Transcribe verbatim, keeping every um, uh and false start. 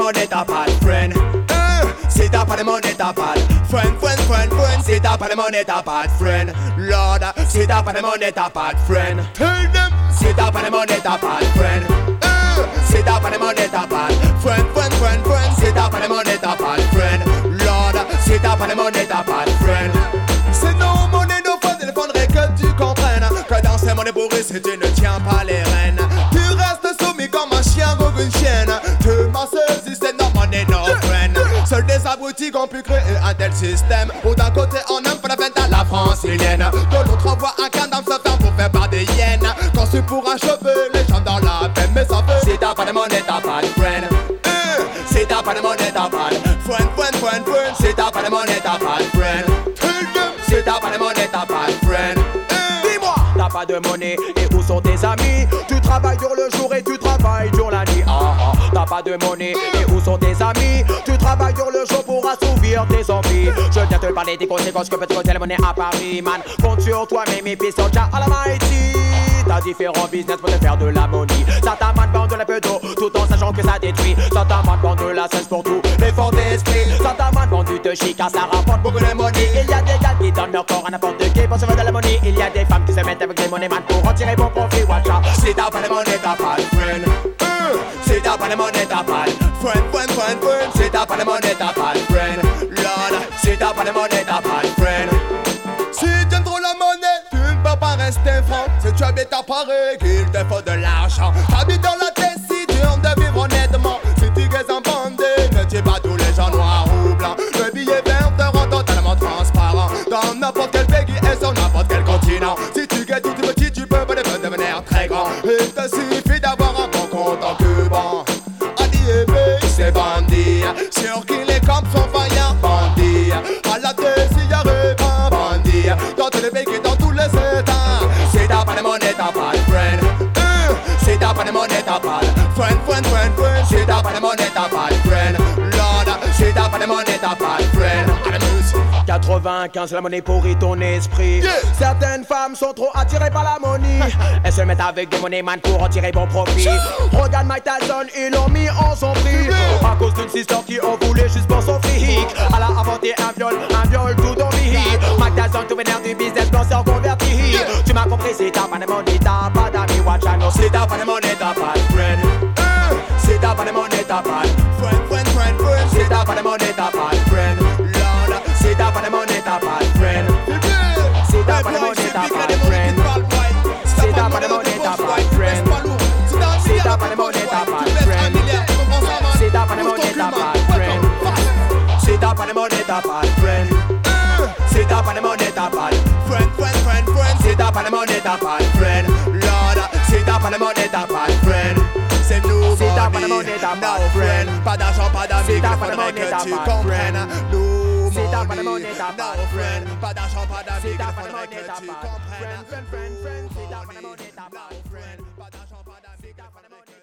monnaie t'as pas de friend. Euh, si t'as pas de monnaie t'as pas de friend, friend, friend, friend. Si t'as pas de monnaie t'as pas de friend. Lord, si t'as pas de monnaie t'as pas de friend. Tell them. Si t'as pas de monnaie t'as pas de friend. Euh, si t'as pas de monnaie t'as pas de friend, friend, friend, friend. Si t'as pas de monnaie t'as pas de friend. Lord, si t'as pas de monnaie t'as pas de friend. C'est nos monnaies, nos fonds, il faudrait que tu comprennes que dans ces monnaies bourrées, si tu ne tiens pas les rênes, tu restes soumis comme un chien contre une chienne. Tu m'as saisi, c'est nos monnaies, nos friends. Seuls des abrutis ont pu créer un tel système où d'un côté on aime faire la fête à la francilienne, de l'autre on voit un cadavre se faire pour faire par des hyènes. Quand c'est pour achever les gens dans la peine, mais ça fait. Si t'as pas de monnaie, t'as pas de friend. Euh, si t'as pas de monnaie, t'as pas de friend, friend, friend, friend. Si t'as pas de monnaie, t'as pas de friend. Si t'as pas de monnaie, t'as pas de friend. Dis-moi, t'as pas de monnaie et où sont tes amis? Tu travailles dur le jour et tu travailles dur la nuit. Ah ah, t'as pas de monnaie et où sont tes amis? Tu travailles dur le jour pour assouvir tes envies. Je viens te parler des conséquences que peut te causer la monnaie à Paris, man. Compte sur toi-même et puis sur Jah Almighty. T'as différents business pour te faire de la money. Certains man vendent de la peu d'eau tout en sachant que ça détruit. Certains man vendent de la cesse pour tout l'effort d'esprit. Certains man vendent du te chic car ça rapporte beaucoup de money. Il y a des gars qui donnent leur corps à n'importe qui pour se faire de la money. Il y a des femmes qui se mettent avec des money man pour en tirer bon profit. Watch out. Si t'as pas de monnaie t'as pas de friend. euh, Si t'as pas de monnaie t'as pas de friend, friend, friend, friend. Si t'as pas de monnaie t'as pas de friend. Lord, si t'as pas de monnaie t'as pas de friend. Si t'aimes trop la monnaie, tu ne peux pas rester franc. Si tu habites à Paris, qu'il te faut de l'argent. T'habites dans la décision de vivre honnêtement. Si tu gagnes en bandé, ne tue pas tous les gens noirs ou blancs. Le billet vert te rend totalement transparent dans n'importe quel pays et sur n'importe quel continent. Si tu gagnes tout petit, tu peux devenir très grand. Il te suffit d'avoir un bon compte en cuban. A D E B, c'est bandit. Sur qui les camps sont vaillants, bandits. À la décision, un bandit. Dans tous les pays, dans tous les états. Si t'as pas de monnaie, t'as pas de friend. Euh, si t'as pas de monnaie, t'as pas de friend, friend, friend, friend. Si t'as pas de monnaie, t'as pas de friend. Lord, si t'as pas de monnaie, t'as pas de friend. quatre-vingt-quinze, la monnaie pourrit ton esprit. Yeah. Certaines femmes sont trop attirées par la monnaie. Elles se mettent avec des money man pour en tirer bon profit. Regarde Mike Tyson, ils l'ont mis en son prix. À cause d'une sister qui en voulait juste pour son fric. Elle a inventé un viol, un viol tout dans vie. Mike Tyson tout vénère du business, blanc s'est reconverti. Yeah. Tu m'as compris, si t'as pas de money, t'as pas d'amis. Watch out, si t'as pas de money, t'as pas de friend. uh, Si t'as pas de money, t'as pas de friend, friend, friend, friend. Si t'as pas de money, t'as pas de friend. Lord, si t'as pas de money, t'as pas de friend. Si t'as pas de money, t'as pas de friend. Si t'as pas de money, t'as pas de friend. Si t'as pas de money, t'as pas de friend. Si t'as pas de money, t'as pas de friend. Si t'as pas de money, t'as pas de friend. Si t'as pas de money, t'as pas de friend, friend, friend, friend. Si t'as pas de money, t'as pas de friend. Lord, si t'as pas de money, t'as pas de friend. C'est nous, si t'as pas de money, t'as pas de friend. Pas d'argent, pas d'amis, faudrait que tu comprennes. Nous, si t'as pas de money, t'as pas de friend. Pas d'argent, pas d'amis, faudrait que tu comprennes. Friend, friend, friend, friend. Si t'as pas de money, t'as pas de friend. Pas d'argent, pas d'amis, faudrait que